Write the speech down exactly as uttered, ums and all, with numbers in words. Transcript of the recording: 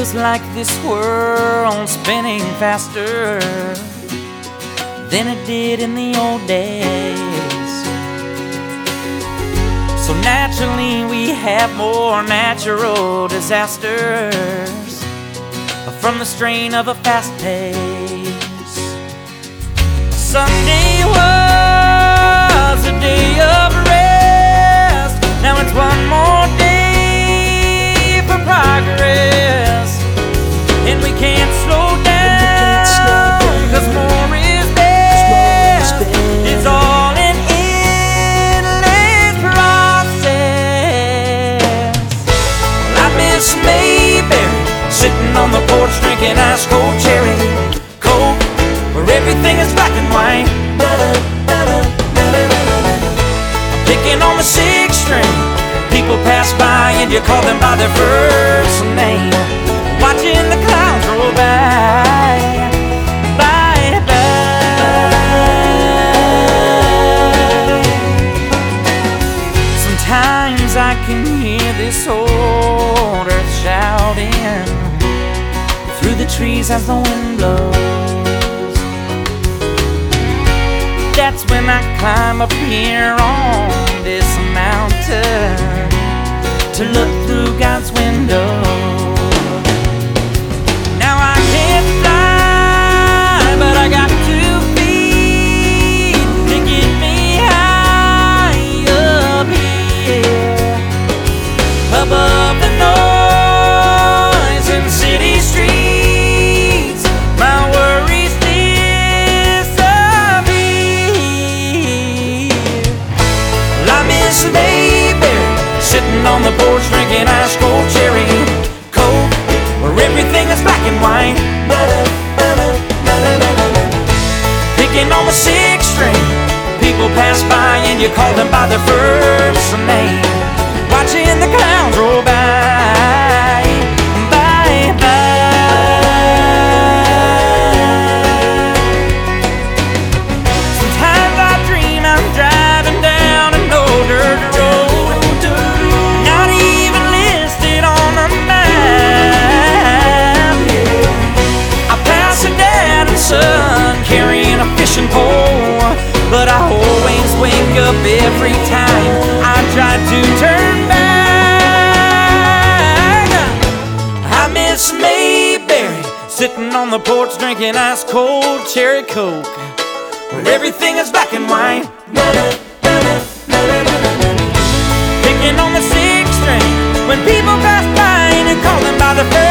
feels like this world's spinning faster than it did in the old days. So naturally we have more natural disasters from the strain of a fast pace. Sunday was a day of rest. Now it's one more day for progress, and we can't slow down, cause more is best. It's all an endless process. Well, I miss Mayberry, sitting on the porch drinking ice cold cherry Coke, where everything is black and white. Picking on the sixth string, people pass by and you call them by their first name. Watching the clouds roll by, by, by. Sometimes I can hear this old earth shouting through the trees as the wind blows. That's when I climb up here on this mountain to look through God's window. Now I can't fly, but I got two feet to get me high up here, above the noise in city streets. My worries disappear. Well, I miss Mayberry, sitting on the porch drinking ice cold cherry Coke, where everything is black and white. Picking on the sixth string, people pass by and you call them by their first name. Watching the clouds roll by, by, by. Sometimes I dream I'm driving down an old dirt road, not even listed on the map. I pass a dad and son carrying a fishing pole, but I always wake up every time I try to turn back. I miss Mayberry, sitting on the porch drinking ice cold cherry Coke, where everything is black and white. Picking on the sixth string when people pass by and call them by their first